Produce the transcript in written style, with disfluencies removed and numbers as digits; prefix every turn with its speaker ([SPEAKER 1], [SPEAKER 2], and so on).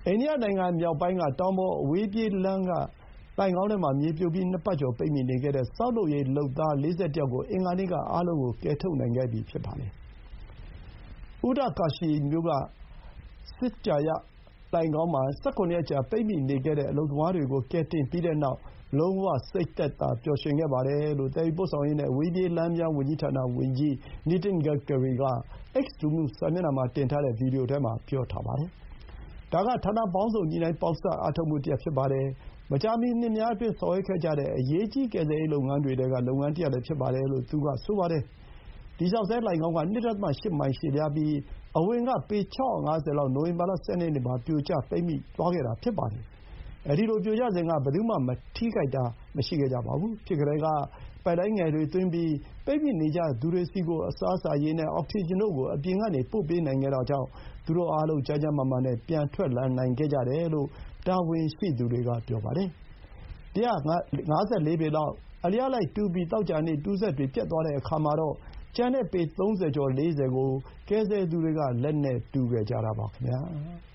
[SPEAKER 1] အိန္ဒိယနိုင်ငံမြောက်ပိုင်းက တောင်ပေါ်အဝေးပြေးလမ်းကလိုဏ်ခေါင်းထဲမှာ မြေပြိုပြီး 2 ပတ်ကျော် ပိတ်မိနေခဲ့တဲ့ ဆောက်လုပ်ရေးလုပ်သား ၄၁ ယောက်ကို အင်္ဂါနေ့က အားလုံးကို ကယ်ထုတ်နိုင်ခဲ့ပြီ ဖြစ်ပါတယ်။ ဥဒကာရှီမြို့က စစ်ကြာယလှိုဏ်ခေါင်းမှာ ၁၇ ရက်ကြာ ပိတ်မိနေခဲ့တဲ့ အလုပ်သမားတွေကို ကယ်တင်ပြီးတဲ့နောက် လုံးဝ စိတ်သက်သာ ပျော်ရွှင်ခဲ့ပါတယ်လို့ သယ်ယူပို့ဆောင်ရေးနဲ့ အဝေးပြေးလမ်းများဝန်ကြီးဌာန ဝန်ကြီး Nitin Gadkari က X လူမှုစာမျက်နှာမှာတင်ထားတဲ့ ဗီဒီယိုထဲမှာ ပြောထားပါတယ်။ ဒါက ဌာနပေါင်းစုံ ညှိနှိုင်းပေါင်းစပ်အားထုတ်မှုတရပ် ဖြစ်ပါတယ်။ မကြာမီနှစ်များအတွင်း ဆောင်ရွက်ခဲ့ကြတဲ့ အရေးကြီး ကယ်ဆယ်ရေးလုပ်ငန်းတွေထဲက လုပ်ငန်းတရပ်လည်း ဖြစ်ပါတယ်လို့ သူက ဆိုပါတယ်။ ဒီကျောက်ဆဲလှိုဏ်ခေါင်းက ၂.၈ မိုင်ရှည်လျားပြီး အဝင်က ပေ ၆၅၀ လောက် နိုဝင်ဘာလ ၁၂ ရက်နေ့မှာ ပြိုကျ ပိတ်မိသွားခဲ့တာ ဖြစ်ပါတယ်။ အဲဒီလို ပြိုကျစဥ်က ဘယ်သူမှ ထိခိုက်တာမရှိခဲ့ကြပါဘူး။ ဖြစ်ကတည်းက ပိုက်လိုင်းငယ်တွေသွင်းပြီး ပိတ်မိနေကြသူတွေဆီကို အစားအစာ၊ ရေနဲ့ အောက်ဆီဂျင်တို့ကို အပြင်ကနေ ပို့ပေးနိုင်ခဲ့တာကြောင့် သူတို့အားလုံး ကျန်းကျန်းမာမာနဲ့ ပြန်ထွက်လာနိုင်ခဲ့ကြတယ်လို့ တာဝန်ရှိသူတွေက ပြောပါတယ်။ ၁၅၄ ပေလောက် အလျားလိုက်တူးပြီး သောကြာနေ့ တူးစက်တွေပျက်သွားတဲ့အခါမှာတော့ ကျန်တဲ့ ပေ ၃၀ ကျော် ၄၀ ကို ကယ်ဆယ်သူတွေက လက်နဲ့တူးခဲ့ကြတာပါခင်ဗျာ။